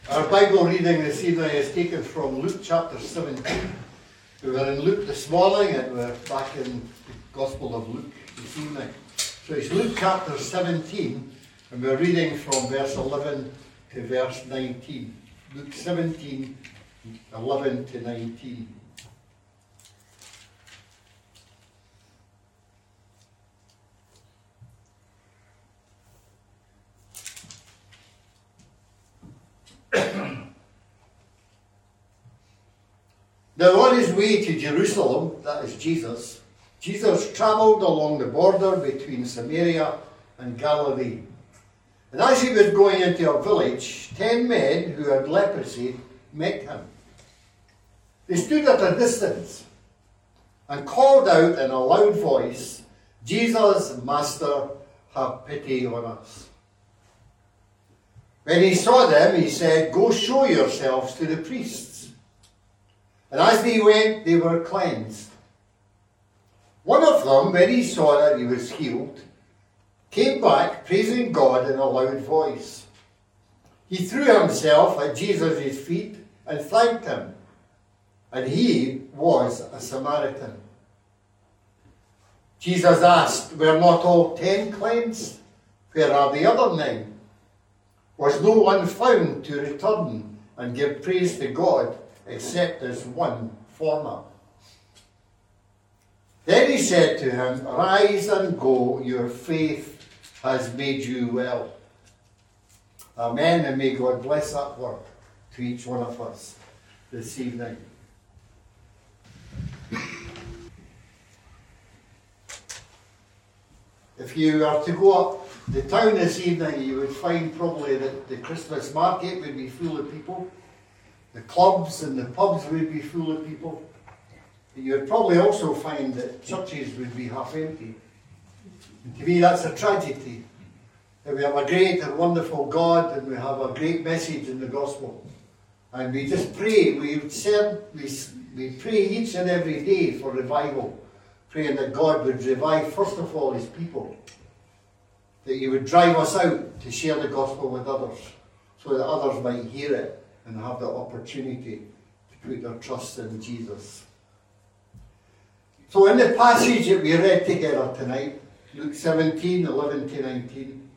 Our Bible reading this evening is taken from Luke chapter 17. We were in Luke this morning and we're back in the Gospel of Luke this evening. So it's Luke chapter 17 and we're reading from verse 11 to verse 19. Luke 17, 11 to 19. Now on his way to Jerusalem, that is Jesus, Jesus travelled along the border between Samaria and Galilee. And as he was going into a village, 10 men who had leprosy met him. They stood at a distance and called out in a loud voice, "Jesus, Master, have pity on us." When he saw them, he said, "Go show yourselves to the priests." And as they went, they were cleansed. One of them, when he saw that he was healed, came back praising God in a loud voice. He threw himself at Jesus' feet and thanked him. And he was a Samaritan. Jesus asked, "Were not all 10 cleansed? Where are the other 9? Was no one found to return and give praise to God except this one foreigner?" Then he said to him, "Rise and go, your faith has made you well." Amen, and may God bless that word to each one of us this evening. If you are to go up the town this evening, you would find probably that the Christmas market would be full of people. The clubs and the pubs would be full of people. You would probably also find that churches would be half empty. And to me, that's a tragedy. That we have a great and wonderful God and we have a great message in the gospel. And we just pray, we pray each and every day for revival, praying that God would revive first of all his people. That he would drive us out to share the gospel with others, so that others might hear it and have the opportunity to put their trust in Jesus. So in the passage that we read together tonight, Luke 17, 11 to 19,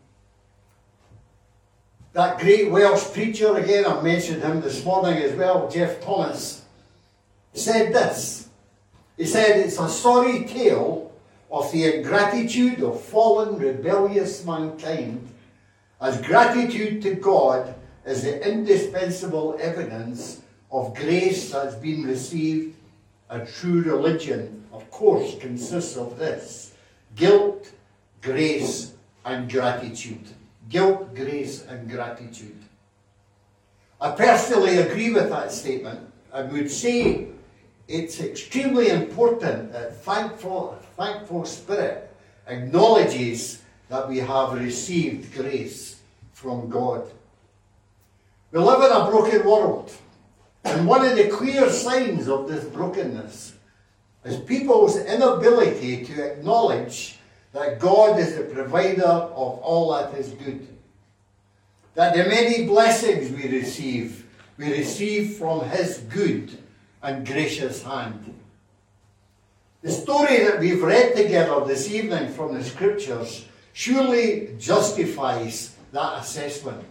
that great Welsh preacher, again I mentioned him this morning as well, Jeff Thomas, said this. He said, "It's a sorry tale of the ingratitude of fallen, rebellious mankind, as gratitude to God is the indispensable evidence of grace that's been received. A true religion, of course, consists of this: guilt, grace, and gratitude." Guilt, grace, and gratitude. I personally agree with that statement and would say it's extremely important that thankful spirit acknowledges that we have received grace from God. We live in a broken world, and one of the clear signs of this brokenness is people's inability to acknowledge that God is the provider of all that is good. That the many blessings we receive from his good and gracious hand. The story that we've read together this evening from the scriptures surely justifies that assessment.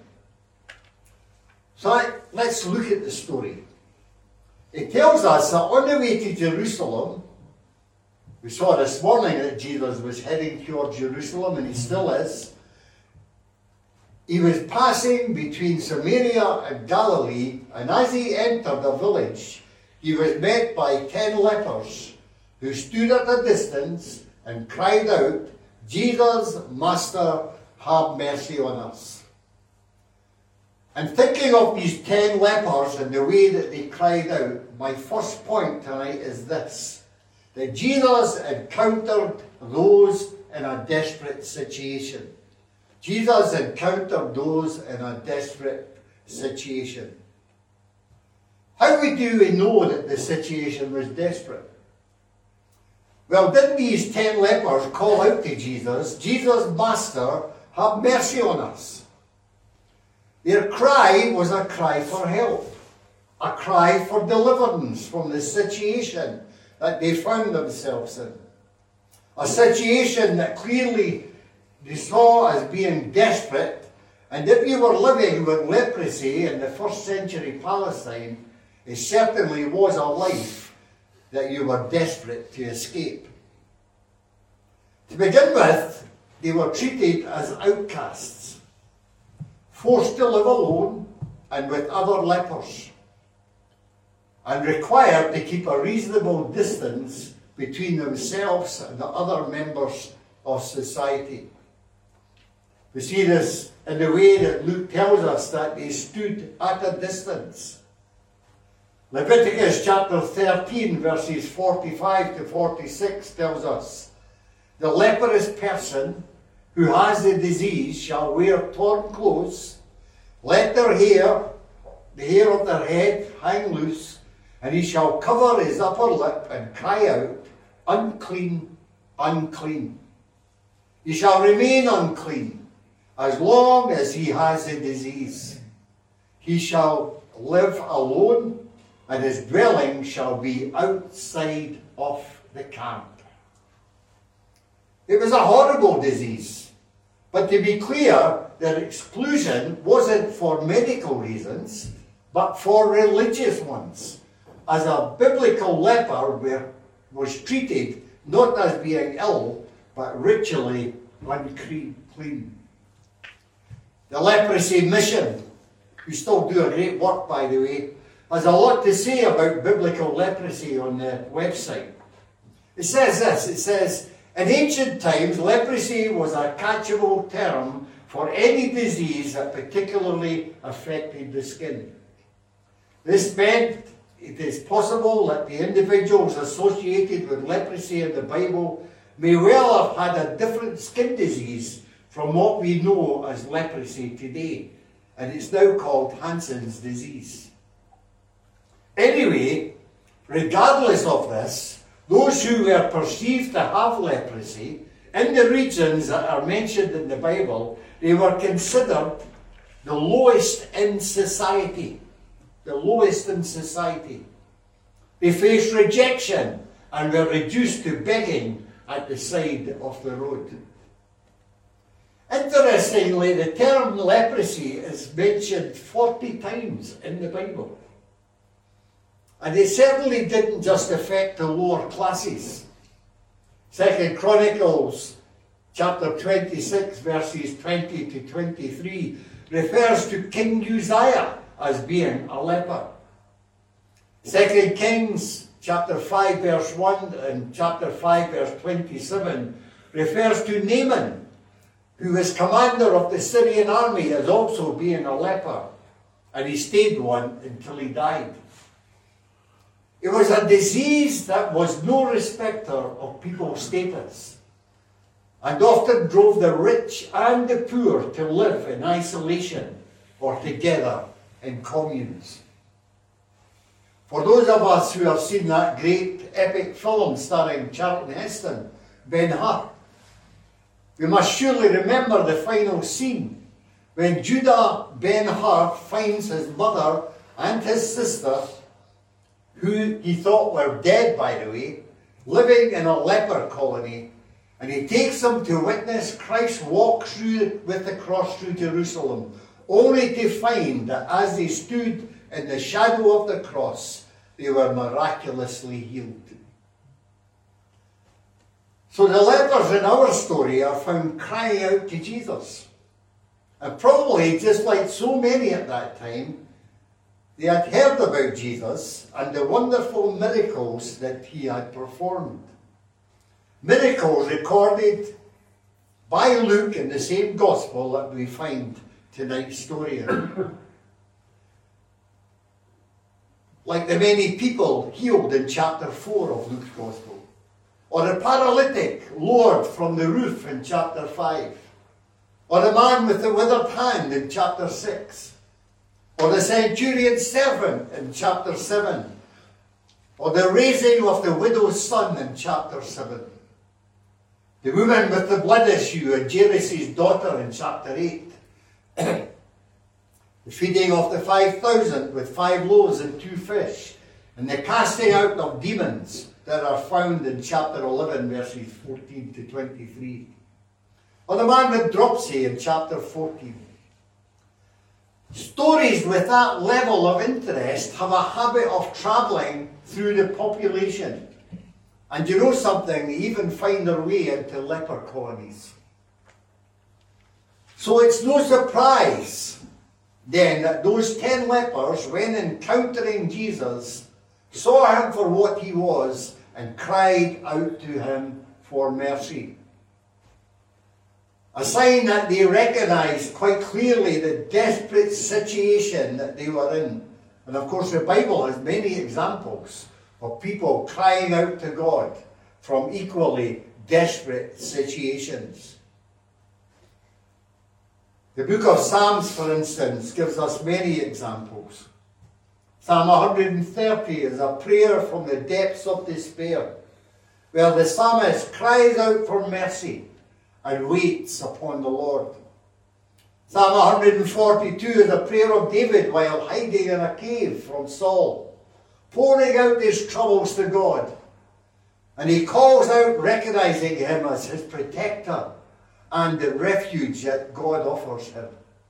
So let's look at the story. It tells us that on the way to Jerusalem, we saw this morning that Jesus was heading toward Jerusalem, and he still is. He was passing between Samaria and Galilee, and as he entered the village, he was met by 10 lepers who stood at a distance and cried out, "Jesus, Master, have mercy on us." And thinking of these 10 lepers and the way that they cried out, my first point tonight is this: that Jesus encountered those in a desperate situation. Jesus encountered those in a desperate situation. How do we know that the situation was desperate? Well, didn't these 10 lepers call out to Jesus, "Jesus, Master, have mercy on us"? Their cry was a cry for help, a cry for deliverance from the situation that they found themselves in. A situation that clearly they saw as being desperate, and if you were living with leprosy in the first century Palestine, it certainly was a life that you were desperate to escape. To begin with, they were treated as outcasts, forced to live alone and with other lepers, and required to keep a reasonable distance between themselves and the other members of society. We see this in the way that Luke tells us that they stood at a distance. Leviticus chapter 13 verses 45 to 46 tells us, "The leprous person who has the disease shall wear torn clothes, let their hair, the hair of their head, hang loose, and he shall cover his upper lip and cry out, 'Unclean, unclean.' He shall remain unclean as long as he has the disease. He shall live alone, and his dwelling shall be outside of the camp." It was a horrible disease, but to be clear, their exclusion wasn't for medical reasons, but for religious ones, as a biblical leper was treated not as being ill, but ritually unclean. The Leprosy Mission, who still do a great work, by the way, has a lot to say about biblical leprosy on the website. It says this, it says, "In ancient times, leprosy was a catchable term for any disease that particularly affected the skin. This meant it is possible that the individuals associated with leprosy in the Bible may well have had a different skin disease from what we know as leprosy today, and it's now called Hansen's disease. Anyway, regardless of this, those who were perceived to have leprosy in the regions that are mentioned in the Bible, they were considered the lowest in society. The lowest in society. They faced rejection and were reduced to begging at the side of the road. Interestingly, the term leprosy is mentioned 40 times in the Bible. And it certainly didn't just affect the lower classes. 2 Chronicles chapter 26 verses 20 to 23 refers to King Uzziah as being a leper. 2 Kings chapter 5 verse 1 and chapter 5 verse 27 refers to Naaman, who was commander of the Syrian army, as also being a leper, and he stayed one until he died. It was a disease that was no respecter of people's status, and often drove the rich and the poor to live in isolation or together in communes. For those of us who have seen that great epic film starring Charlton Heston, Ben-Hur, we must surely remember the final scene when Judah Ben-Hur finds his mother and his sister, who he thought were dead, by the way, living in a leper colony, and he takes them to witness Christ walk through with the cross through Jerusalem, only to find that as they stood in the shadow of the cross, they were miraculously healed. So the lepers in our story are found crying out to Jesus. And probably, just like so many at that time, they had heard about Jesus and the wonderful miracles that he had performed. Miracles recorded by Luke in the same gospel that we find tonight's story in. Like the many people healed in chapter 4 of Luke's gospel, or the paralytic lowered from the roof in chapter 5, or the man with the withered hand in chapter 6, or the centurion's servant in chapter 7, or the raising of the widow's son in chapter 7, the woman with the blood issue and Jairus' daughter in chapter 8. the feeding of the 5,000 with 5 loaves and 2 fish, and the casting out of demons that are found in chapter 11, verses 14 to 23. Or the man with dropsy in chapter 14. Stories with that level of interest have a habit of travelling through the population. And you know something, they even find their way into leper colonies. So it's no surprise then that those 10 lepers, when encountering Jesus, saw him for what he was and cried out to him for mercy. A sign that they recognized quite clearly the desperate situation that they were in. And of course the Bible has many examples of people crying out to God from equally desperate situations. The book of Psalms, for instance, gives us many examples. Psalm 130 is a prayer from the depths of despair, where the psalmist cries out for mercy and waits upon the Lord. Psalm 142 is a prayer of David while hiding in a cave from Saul, pouring out his troubles to God. And he calls out, recognizing him as his protector and the refuge that God offers him.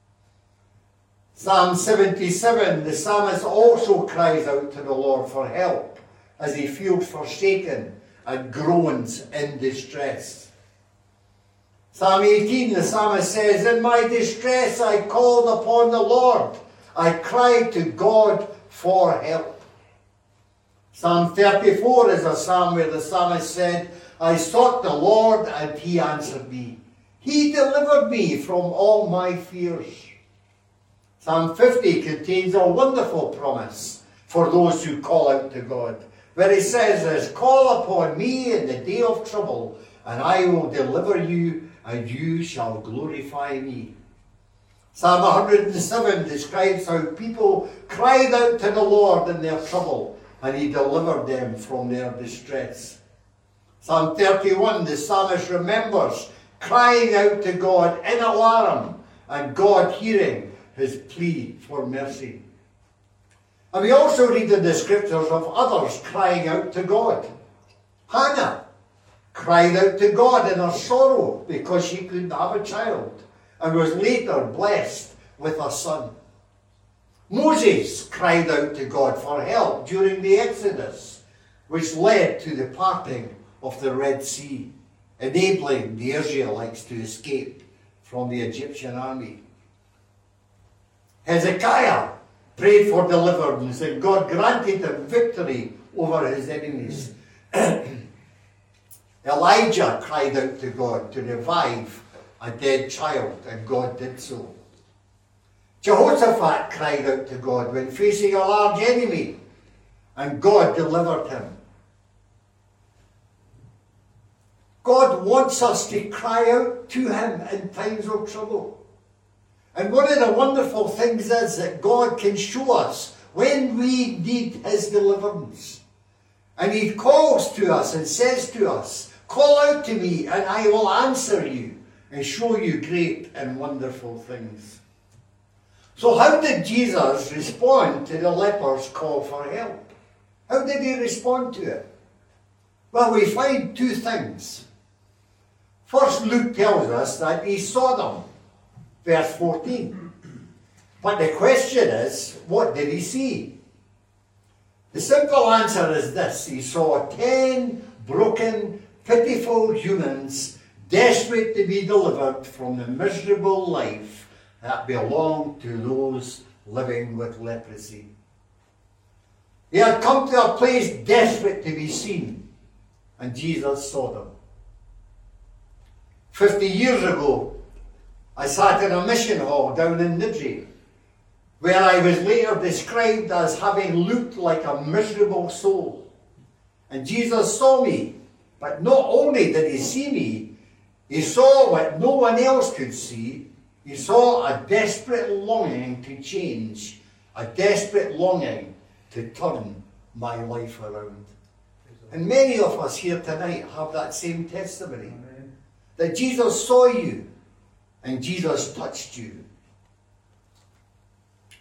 Psalm 77, the psalmist also cries out to the Lord for help as he feels forsaken and groans in distress. Psalm 18, the psalmist says, in my distress I called upon the Lord. I cried to God for help. Psalm 34 is a psalm where the psalmist said, I sought the Lord and he answered me. He delivered me from all my fears. Psalm 50 contains a wonderful promise for those who call out to God, where he says this, call upon me in the day of trouble, and I will deliver you, and you shall glorify me. Psalm 107 describes how people cried out to the Lord in their trouble, and he delivered them from their distress. Psalm 31, the psalmist remembers crying out to God in alarm, and God hearing his plea for mercy. And we also read in the scriptures of others crying out to God. Hannah cried out to God in her sorrow because she couldn't have a child, and was later blessed with a son. Moses cried out to God for help during the Exodus, which led to the parting of the Red Sea, enabling the Israelites to escape from the Egyptian army. Hezekiah prayed for deliverance, and God granted him victory over his enemies. Elijah cried out to God to revive a dead child, and God did so. Jehoshaphat cried out to God when facing a large enemy, and God delivered him. God wants us to cry out to him in times of trouble. And one of the wonderful things is that God can show us when we need his deliverance. And he calls to us and says to us, call out to me and I will answer you and show you great and wonderful things. So how did Jesus respond to the leper's call for help? How did he respond to it? Well, we find two things. First, Luke tells us that he saw them. Verse 14. But the question is, what did he see? The simple answer is this. He saw 10 broken, pitiful humans desperate to be delivered from the miserable life that belonged to those living with leprosy. They had come to a place desperate to be seen, and Jesus saw them. 50 years ago, I sat in a mission hall down in Niddrie, where I was later described as having looked like a miserable soul. And Jesus saw me, but not only did he see me, he saw what no one else could see. He saw a desperate longing to change, a desperate longing to turn my life around. And many of us here tonight have that same testimony. Amen. That Jesus saw you and Jesus touched you.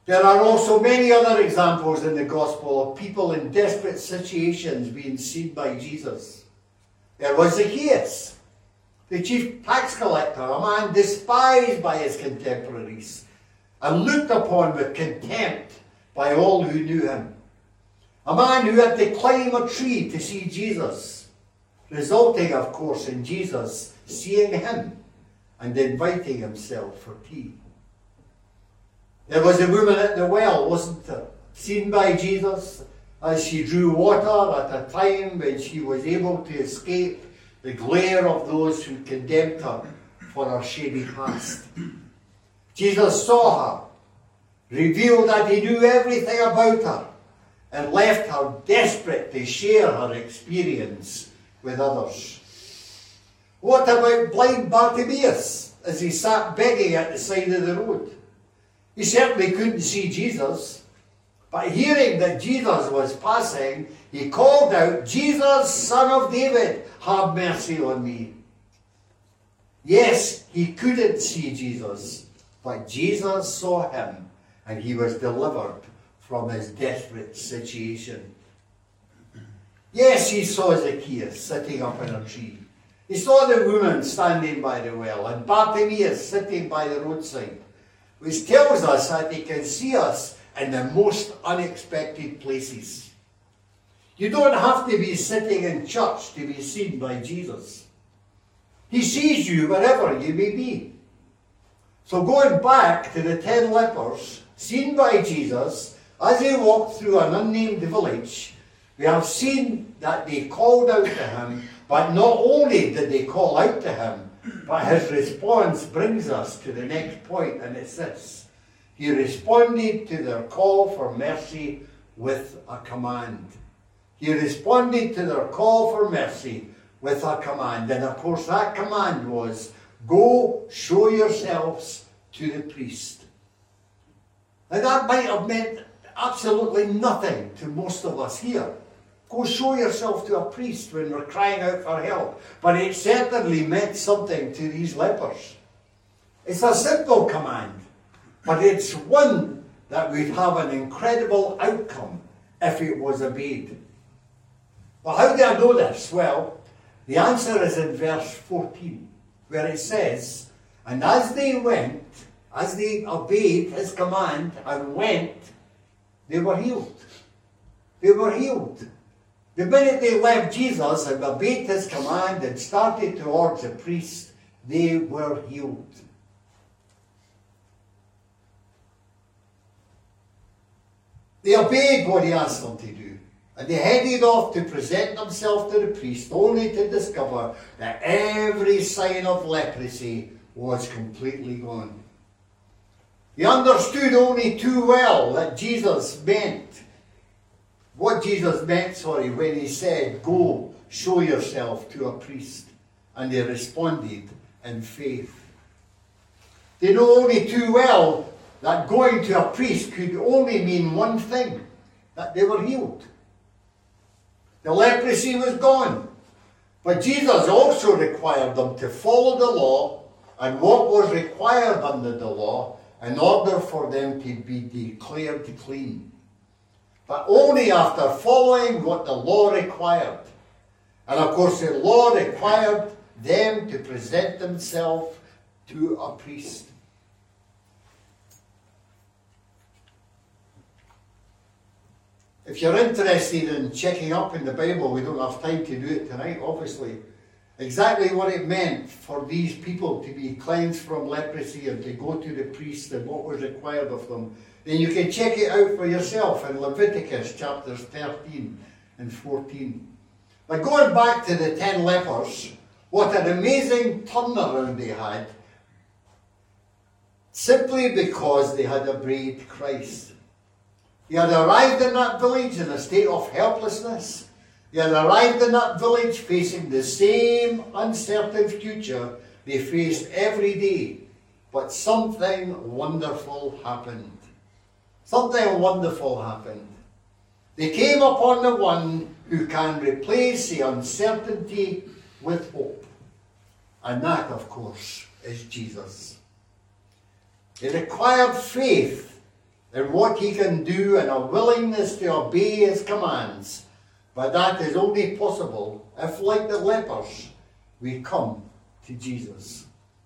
There are also many other examples in the gospel of people in desperate situations being seen by Jesus. There was Zacchaeus, the chief tax collector, a man despised by his contemporaries and looked upon with contempt by all who knew him. A man who had to climb a tree to see Jesus, resulting, of course, in Jesus seeing him and inviting himself for tea. There was a woman at the well, wasn't there? Seen by Jesus as she drew water at a time when she was able to escape the glare of those who condemned her for her shady past. Jesus saw her, revealed that he knew everything about her, and left her desperate to share her experience with others. What about blind Bartimaeus as he sat begging at the side of the road? He certainly couldn't see Jesus, but hearing that Jesus was passing, he called out, "Jesus, Son of David, have mercy on me." Yes, he couldn't see Jesus, but Jesus saw him, and he was delivered from his desperate situation. Yes, he saw Zacchaeus sitting up in a tree. He saw the woman standing by the well, and Bartimaeus sitting by the roadside, which tells us that he can see us in the most unexpected places. You don't have to be sitting in church to be seen by Jesus. He sees you wherever you may be. So going back to the 10 lepers, seen by Jesus as they walked through an unnamed village, we have seen that they called out to him, but not only did they call out to him, but his response brings us to the next point, and it's this. He responded to their call for mercy with a command. He responded to their call for mercy with a command. And of course that command was, "Go show yourselves to the priest." Now that might have meant absolutely nothing to most of us here. Go show yourself to a priest when we're crying out for help. But it certainly meant something to these lepers. It's a simple command, but it's one that would have an incredible outcome if it was obeyed. Well, how do I know this? Well, the answer is in verse 14, where it says, "And as they went," as they obeyed his command and went, they were healed. They were healed. The minute they left Jesus and obeyed his command and started towards the priest, they were healed. They obeyed what he asked them to do, and they headed off to present themselves to the priest, only to discover that every sign of leprosy was completely gone. They understood only too well that what Jesus meant, when he said, "Go, show yourself to a priest." And they responded in faith. They know only too well that going to a priest could only mean one thing, that they were healed. The leprosy was gone. But Jesus also required them to follow the law and what was required under the law in order for them to be declared clean. But only after following what the law required. And of course the law required them to present themselves to a priest. If you're interested in checking up in the Bible, we don't have time to do it tonight, obviously, exactly what it meant for these people to be cleansed from leprosy and to go to the priest and what was required of them, then you can check it out for yourself in Leviticus chapters 13 and 14. But going back to the 10 lepers, what an amazing turnaround they had, simply because they had obeyed Christ. They had arrived in that village in a state of helplessness. They had arrived in that village facing the same uncertain future they faced every day. But something wonderful happened. Something wonderful happened. They came upon the one who can replace the uncertainty with hope. And that, of course, is Jesus. It required faith and what he can do and a willingness to obey his commands. But that is only possible if, like the lepers, we come to Jesus.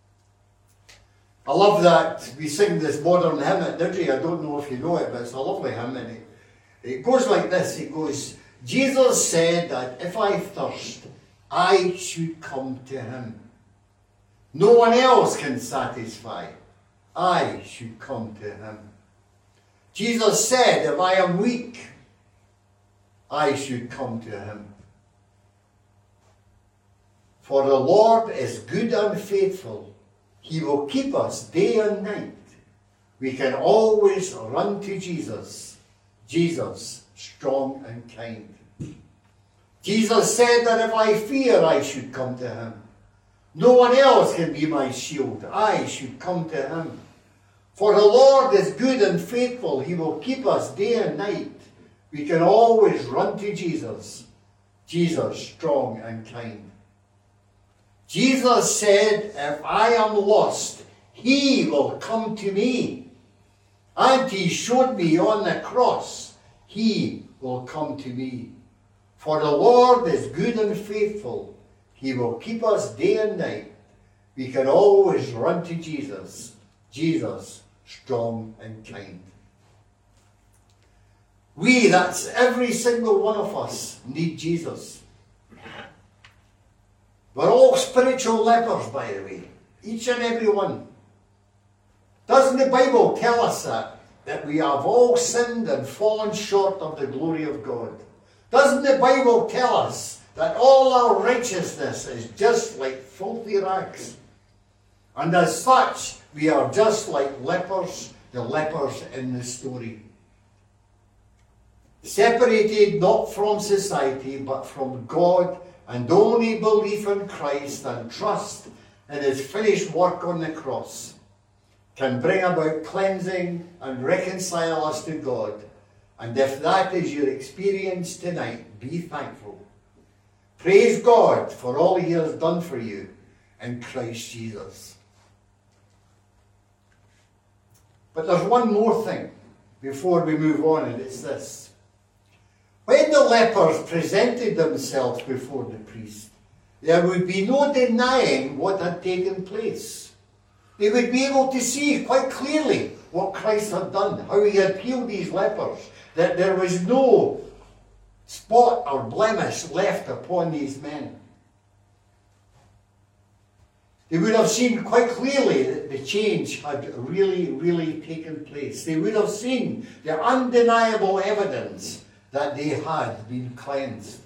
I love that we sing this modern hymn at Didri. I don't know if you know it, but it's a lovely hymn. And it goes like this. It goes, Jesus said that if I thirst, I should come to him. No one else can satisfy. I should come to him. Jesus said, if I am weak, I should come to him. For the Lord is good and faithful. He will keep us day and night. We can always run to Jesus. Jesus, strong and kind. Jesus said that if I fear, I should come to him. No one else can be my shield. I should come to him. For the Lord is good and faithful. He will keep us day and night. We can always run to Jesus. Jesus, strong and kind. Jesus said, if I am lost, he will come to me. And he showed me on the cross, he will come to me. For the Lord is good and faithful. He will keep us day and night. We can always run to Jesus. Jesus, strong and kind. We, that's every single one of us, need Jesus. We're all spiritual lepers, by the way. Each and every one. Doesn't the Bible tell us that? That we have all sinned and fallen short of the glory of God. Doesn't the Bible tell us that all our righteousness is just like filthy rags? And as such, we are just like lepers, the lepers in the story. Separated not from society, but from God, and only belief in Christ and trust in his finished work on the cross can bring about cleansing and reconcile us to God. And if that is your experience tonight, be thankful. Praise God for all he has done for you in Christ Jesus. But there's one more thing before we move on, and it's this. When the lepers presented themselves before the priest, there would be no denying what had taken place. They would be able to see quite clearly what Christ had done, how he had healed these lepers, that there was no spot or blemish left upon these men. They would have seen quite clearly that the change had really, really taken place. They would have seen the undeniable evidence that they had been cleansed.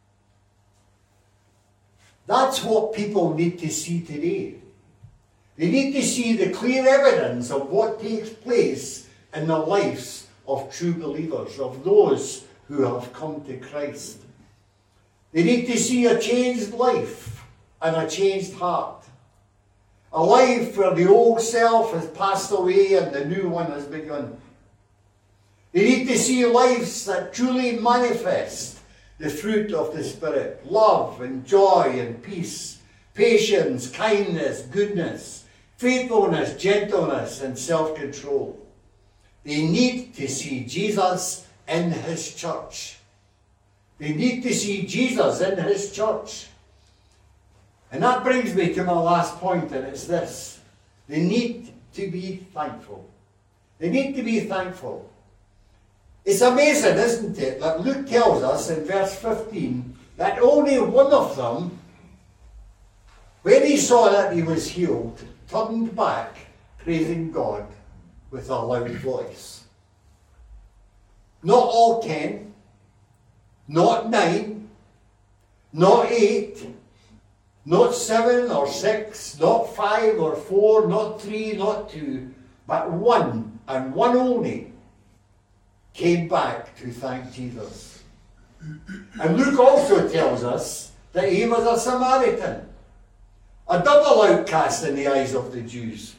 That's what people need to see today. They need to see the clear evidence of what takes place in the lives of true believers, of those who have come to Christ. They need to see a changed life and a changed heart. A life where the old self has passed away and the new one has begun. They need to see lives that truly manifest the fruit of the Spirit. Love and joy and peace, patience, kindness, goodness, faithfulness, gentleness and self-control. They need to see Jesus in his church. They need to see Jesus in his church. And that brings me to my last point, and it's this. They need to be thankful. They need to be thankful. It's amazing, isn't it, that Luke tells us in verse 15 that only one of them, when he saw that he was healed, turned back, praising God with a loud voice. Not all 10, not 9, not 8, not 7 or 6, not 5 or 4, not 3, not 2, but one, and one only, came back to thank Jesus. And Luke also tells us that he was a Samaritan, a double outcast in the eyes of the Jews.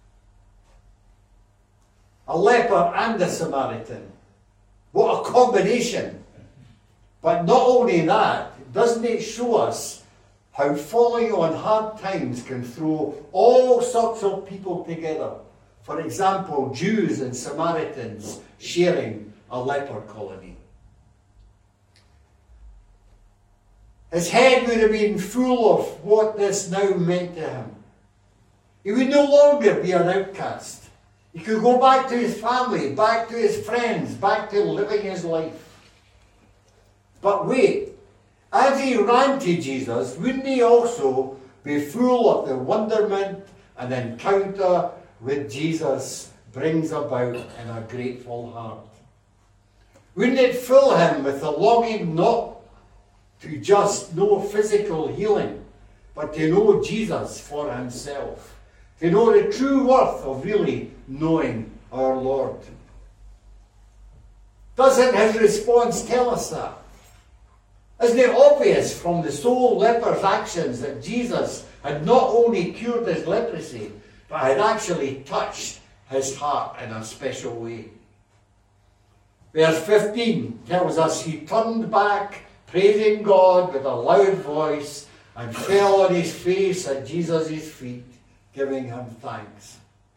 A leper and a Samaritan. What a combination. But not only that, doesn't it show us how falling on hard times can throw all sorts of people together For example, Jews and Samaritans sharing a leper colony. His head would have been full of what this now meant to him. He would no longer be an outcast. He could go back to his family, back to his friends, back to living his life. But wait, as he ran to Jesus, wouldn't he also be full of the wonderment an encounter with Jesus brings about in a grateful heart? Wouldn't it fill him with the longing not to just know physical healing, but to know Jesus for himself? To know the true worth of really knowing our Lord. Doesn't his response tell us that? Isn't it obvious from the sole leper's actions that Jesus had not only cured his leprosy, but had actually touched his heart in a special way? Verse 15 tells us he turned back, praising God with a loud voice, and fell on his face at Jesus' feet, giving him thanks.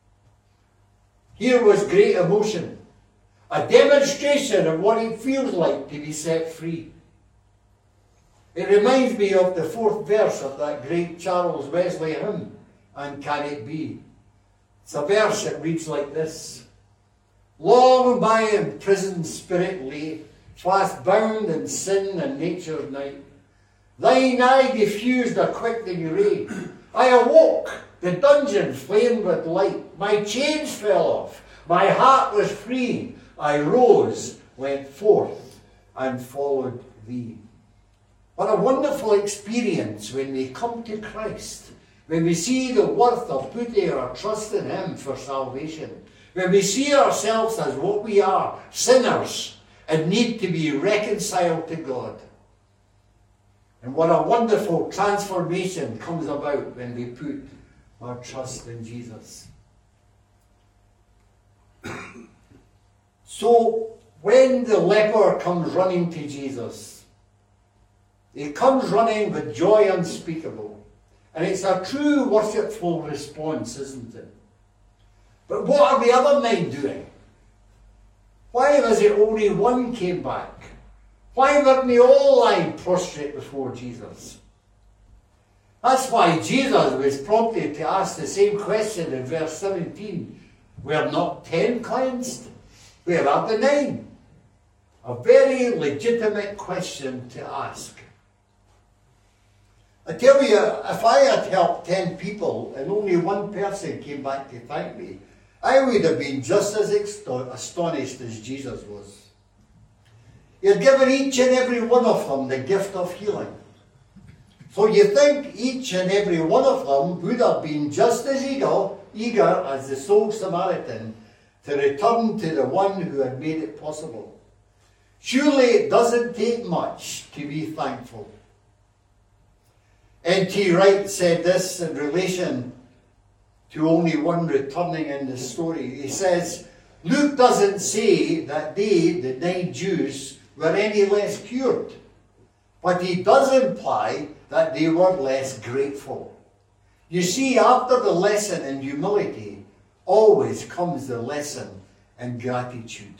Here was great emotion, a demonstration of what it feels like to be set free. It reminds me of the 4th verse of that great Charles Wesley hymn, And Can It Be? It's a verse that reads like this: Long my imprisoned spirit lay, fast bound in sin and nature's night. Thine eye diffused a quickening ray. I awoke, the dungeon flamed with light. My chains fell off, my heart was free. I rose, went forth, and followed thee. What a wonderful experience when we come to Christ, when we see the worth of putting our trust in him for salvation, when we see ourselves as what we are, sinners, and need to be reconciled to God. And what a wonderful transformation comes about when we put our trust in Jesus. So, when the leper comes running to Jesus, he comes running with joy unspeakable. And it's a true worshipful response, isn't it? But what are the other men doing? Why was it only one came back? Why weren't they all lying prostrate before Jesus? That's why Jesus was prompted to ask the same question in verse 17. Were not 10 cleansed? Where are the 9? A very legitimate question to ask. I tell you, if I had helped 10 people and only one person came back to thank me, I would have been just as astonished as Jesus was. He had given each and every one of them the gift of healing. So you think each and every one of them would have been just as eager as the sole Samaritan to return to the one who had made it possible. Surely it doesn't take much to be thankful. N.T. Wright said this in relation to only one returning in the story. He says, Luke doesn't say that they, the 9 Jews, were any less cured, but he does imply that they were less grateful. You see, after the lesson in humility, always comes the lesson in gratitude.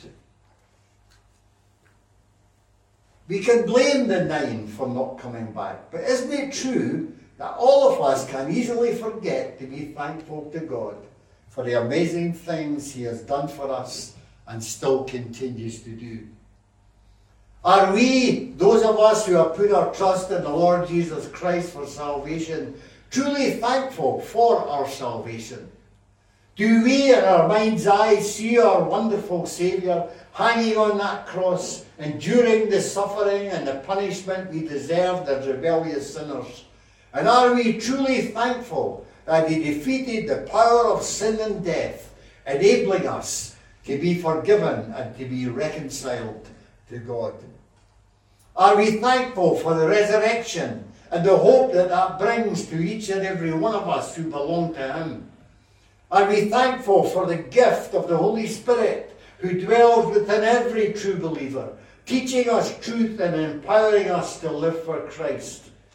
We can blame the 9 for not coming back, but isn't it true that all of us can easily forget to be thankful to God for the amazing things he has done for us and still continues to do? Are we, those of us who have put our trust in the Lord Jesus Christ for salvation, truly thankful for our salvation? Do we, in our mind's eye, see our wonderful Saviour hanging on that cross, enduring the suffering and the punishment we deserved as rebellious sinners? And are we truly thankful that he defeated the power of sin and death, enabling us to be forgiven and to be reconciled to God? Are we thankful for the resurrection and the hope that that brings to each and every one of us who belong to him? Are we thankful for the gift of the Holy Spirit who dwells within every true believer, teaching us truth and empowering us to live for Christ?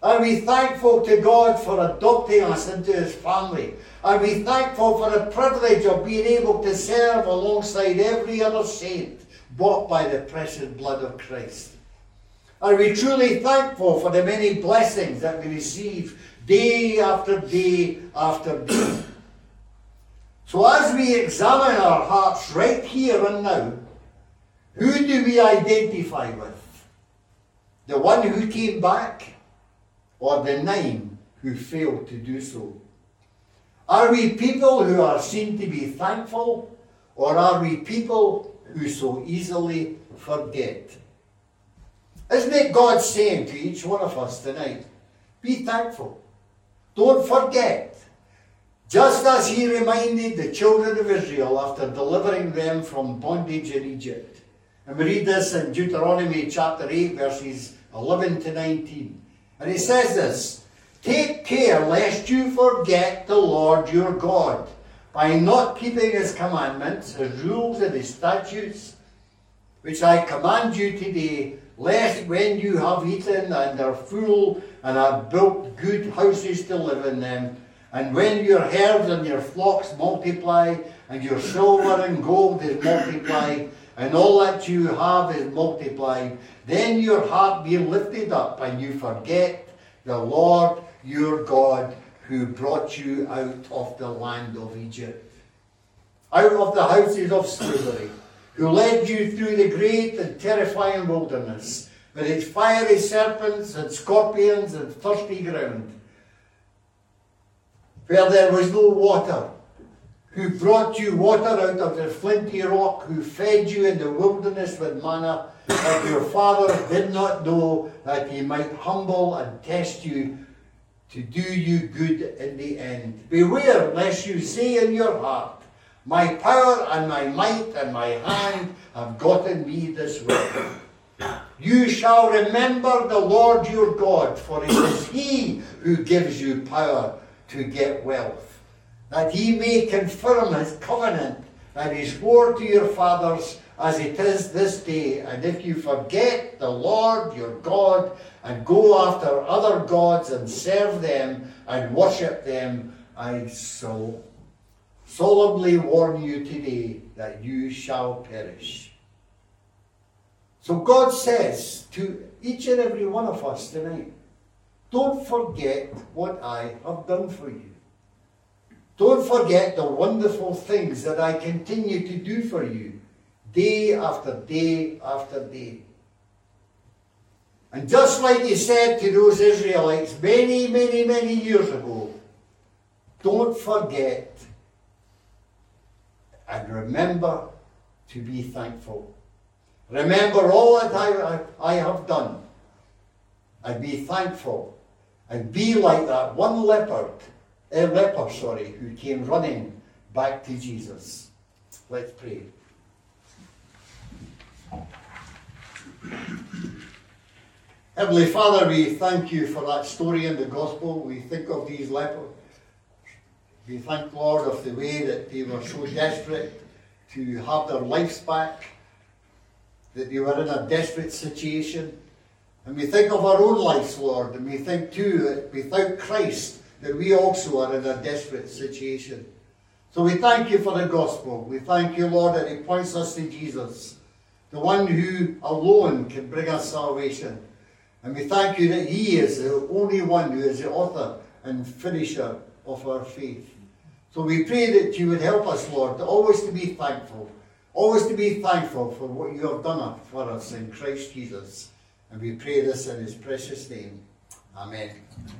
Are we thankful to God for adopting us into his family? Are we thankful for the privilege of being able to serve alongside every other saint bought by the precious blood of Christ? Are we truly thankful for the many blessings that we receive day after day after day? So as we examine our hearts right here and now, who do we identify with? The one who came back, or the 9 who failed to do so? Are we people who are seen to be thankful, or are we people who so easily forget? Isn't it God saying to each one of us tonight, be thankful, don't forget, just as he reminded the children of Israel after delivering them from bondage in Egypt. And we read this in Deuteronomy chapter 8, verses 11 to 19. And it says this, take care lest you forget the Lord your God by not keeping his commandments, his rules and his statutes, which I command you today, lest when you have eaten and are full and have built good houses to live in them, and when your herds and your flocks multiply, and your silver and gold is multiplied, and all that you have is multiplied, then your heart be lifted up, and you forget the Lord your God, who brought you out of the land of Egypt, out of the houses of slavery, who led you through the great and terrifying wilderness, with its fiery serpents and scorpions and thirsty ground, where there was no water, who brought you water out of the flinty rock, who fed you in the wilderness with manna, that your fathers did not know, that he might humble and test you, to do you good in the end. Beware lest you say in your heart, my power and my might and my hand have gotten me this way. You shall remember the Lord your God, for it is he who gives you power to get wealth, that he may confirm his covenant that he swore to your fathers, as it is this day. And if you forget the Lord your God, and go after other gods and serve them and worship them, I so solemnly warn you today that you shall perish. So God says to each and every one of us tonight, don't forget what I have done for you. Don't forget the wonderful things that I continue to do for you, day after day after day. And just like he said to those Israelites many, many, many years ago, don't forget and remember to be thankful. Remember all that I have done, and be thankful, and be like that one leper, who came running back to Jesus. Let's pray. Heavenly Father, we thank you for that story in the gospel. We think of these lepers. We thank, Lord, of the way that they were so desperate to have their lives back, that they were in a desperate situation. And we think of our own lives, Lord, and we think too that without Christ, that we also are in a desperate situation. So we thank you for the gospel. We thank you, Lord, that it points us to Jesus, the one who alone can bring us salvation. And we thank you that he is the only one who is the author and finisher of our faith. So we pray that you would help us, Lord, always to be thankful for what you have done for us in Christ Jesus. And we pray this in his precious name. Amen.